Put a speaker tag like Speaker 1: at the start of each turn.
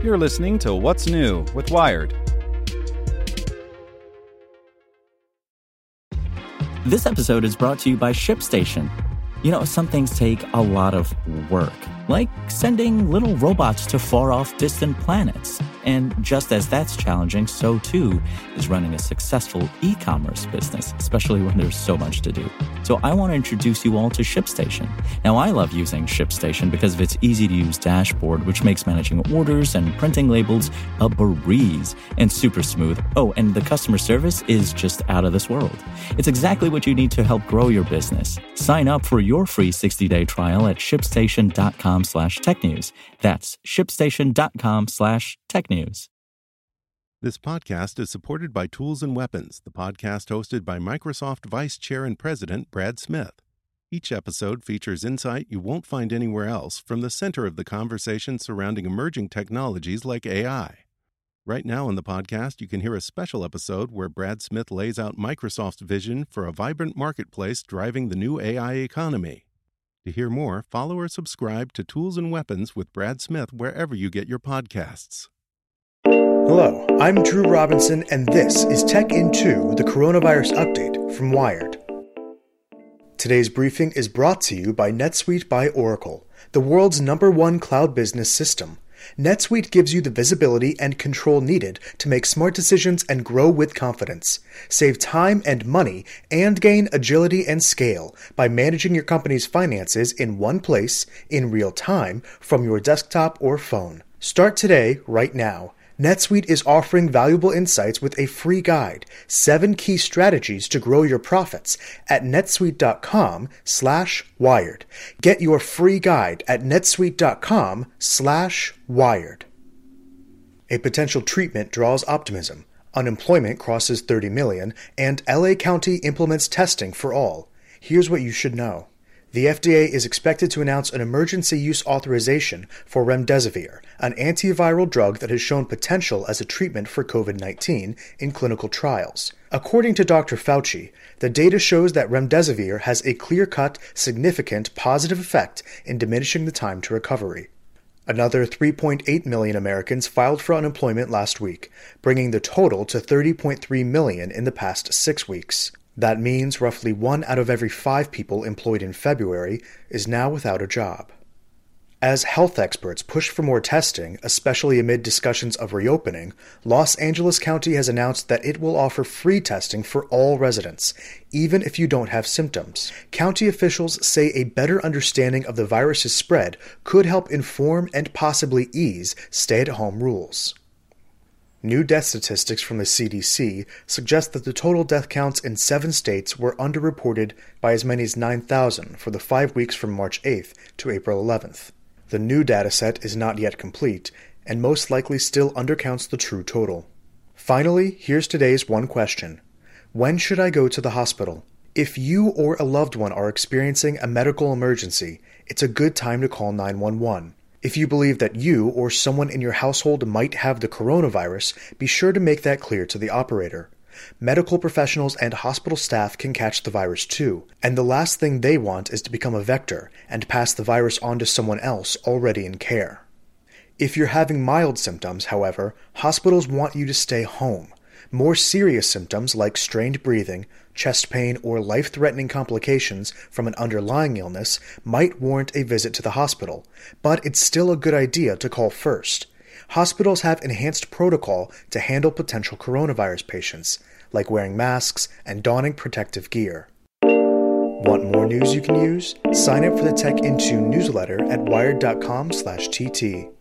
Speaker 1: You're listening to What's New with Wired.
Speaker 2: This episode is brought to you by ShipStation. You know, some things take a lot of work, like sending little robots to far-off distant planets. And just as that's challenging, so too is running a successful e-commerce business, especially when there's so much to do. So I want to introduce you all to ShipStation. Now, I love using ShipStation because of its easy-to-use dashboard, which makes managing orders and printing labels a breeze and super smooth. Oh, and the customer service is just out of this world. It's exactly what you need to help grow your business. Sign up for your free 60-day trial at shipstation.com/technews. That's shipstation.com/technews.
Speaker 3: This podcast is supported by Tools and Weapons, the podcast hosted by Microsoft Vice Chair and President Brad Smith. Each episode features insight you won't find anywhere else from the center of the conversation surrounding emerging technologies like AI. Right now on the podcast, you can hear a special episode where Brad Smith lays out Microsoft's vision for a vibrant marketplace driving the new AI economy. To hear more, follow or subscribe to Tools and Weapons with Brad Smith wherever you get your podcasts.
Speaker 4: Hello, I'm Drew Robinson, and this is Tech in 2, the coronavirus update from Wired. Today's briefing is brought to you by NetSuite by Oracle, the world's #1 cloud business system. NetSuite gives you the visibility and control needed to make smart decisions and grow with confidence. Save time and money and gain agility and scale by managing your company's finances in one place, in real time, from your desktop or phone. Start today, right now. NetSuite is offering valuable insights with a free guide, 7 key strategies to grow your profits at netsuite.com/wired. Get your free guide at netsuite.com/wired. A potential treatment draws optimism. Unemployment crosses 30 million, and LA County implements testing for all. Here's what you should know. The FDA is expected to announce an emergency use authorization for remdesivir, an antiviral drug that has shown potential as a treatment for COVID-19 in clinical trials. According to Dr. Fauci, the data shows that remdesivir has a clear-cut, significant positive effect in diminishing the time to recovery. Another 3.8 million Americans filed for unemployment last week, bringing the total to 30.3 million in the past 6 weeks. That means roughly 1 out of every 5 people employed in February is now without a job. As health experts push for more testing, especially amid discussions of reopening, Los Angeles County has announced that it will offer free testing for all residents, even if you don't have symptoms. County officials say a better understanding of the virus's spread could help inform and possibly ease stay-at-home rules. New death statistics from the CDC suggest that the total death counts in 7 states were underreported by as many as 9,000 for the 5 weeks from March 8th to April 11th. The new dataset is not yet complete, and most likely still undercounts the true total. Finally, here's today's one question. When should I go to the hospital? If you or a loved one are experiencing a medical emergency, it's a good time to call 911. If you believe that you or someone in your household might have the coronavirus, be sure to make that clear to the operator. Medical professionals and hospital staff can catch the virus too, and the last thing they want is to become a vector and pass the virus on to someone else already in care. If you're having mild symptoms, however, hospitals want you to stay home. More serious symptoms like strained breathing, chest pain, or life-threatening complications from an underlying illness might warrant a visit to the hospital, but it's still a good idea to call first. Hospitals have enhanced protocol to handle potential coronavirus patients, like wearing masks and donning protective gear. Want more news you can use? Sign up for the Tech in 2 newsletter at wired.com/TT.